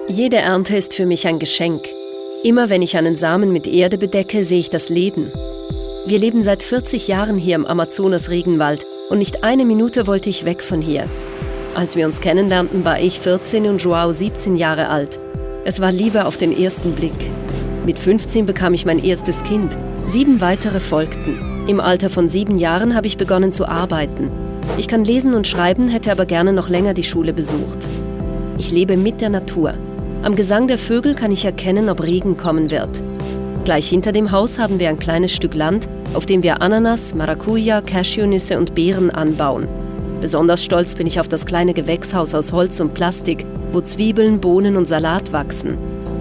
Jede Ernte ist für mich ein Geschenk. Immer wenn ich einen Samen mit Erde bedecke, sehe ich das Leben. Wir leben seit 40 Jahren hier im Amazonas-Regenwald und nicht eine Minute wollte ich weg von hier. Als wir uns kennenlernten, war ich 14 und João 17 Jahre alt. Es war Liebe auf den ersten Blick. Mit 15 bekam ich mein erstes Kind. 7 weitere folgten. Im Alter von 7 Jahren habe ich begonnen zu arbeiten. Ich kann lesen und schreiben, hätte aber gerne noch länger die Schule besucht. Ich lebe mit der Natur. Am Gesang der Vögel kann ich erkennen, ob Regen kommen wird. Gleich hinter dem Haus haben wir ein kleines Stück Land, auf dem wir Ananas, Maracuja, Cashewnüsse und Beeren anbauen. Besonders stolz bin ich auf das kleine Gewächshaus aus Holz und Plastik, wo Zwiebeln, Bohnen und Salat wachsen.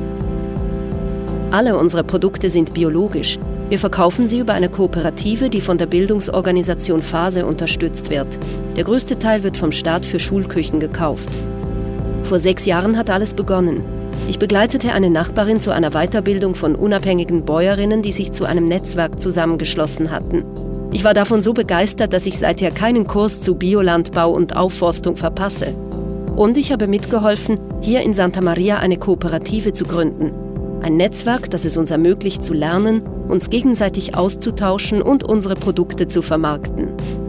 Alle unsere Produkte sind biologisch. Wir verkaufen sie über eine Kooperative, die von der Bildungsorganisation FASE unterstützt wird. Der größte Teil wird vom Staat für Schulküchen gekauft. Vor 6 Jahren hat alles begonnen. Ich begleitete eine Nachbarin zu einer Weiterbildung von unabhängigen Bäuerinnen, die sich zu einem Netzwerk zusammengeschlossen hatten. Ich war davon so begeistert, dass ich seither keinen Kurs zu Biolandbau und Aufforstung verpasse. Und ich habe mitgeholfen, hier in Santa Maria eine Kooperative zu gründen. Ein Netzwerk, das es uns ermöglicht zu lernen, uns gegenseitig auszutauschen und unsere Produkte zu vermarkten.